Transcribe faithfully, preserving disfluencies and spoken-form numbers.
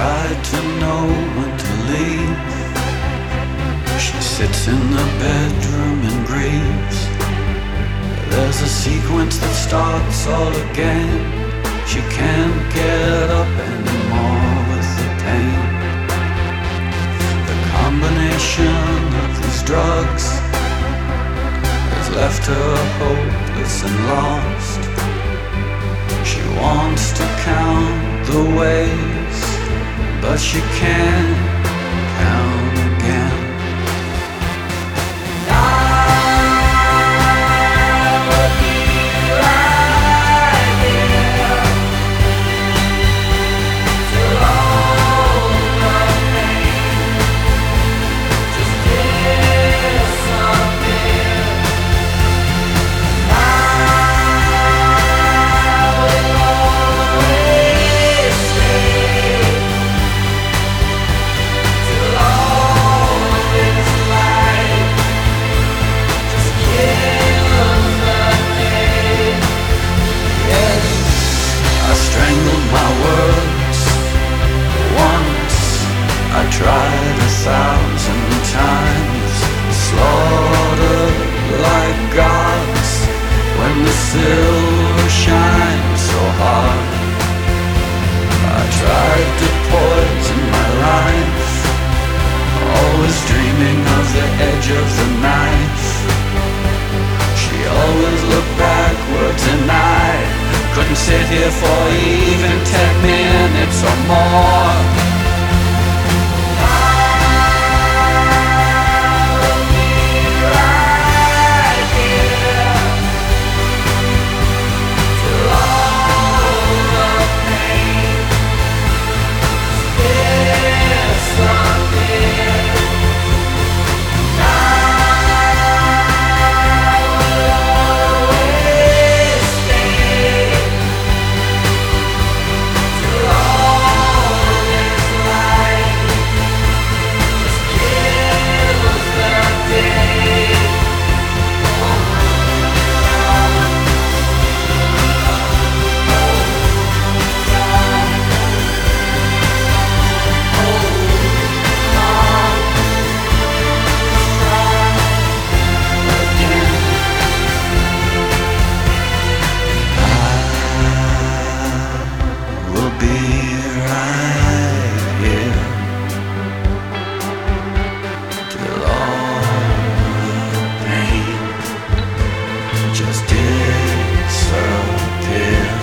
tried to know when to leave. She sits in the bedroom and grieves. There's a sequence that starts all again. She can't get up anymore with the pain. The combination of these drugs has left her hopeless and lost. She wants to count the ways, but she can't count again. I tried a thousand times, slaughtered like gods when the silver shines so hard. I tried to poison my life, always dreaming of the edge of the knife. She always looked backwards and I couldn't sit here for even ten minutes or more. Just disappear.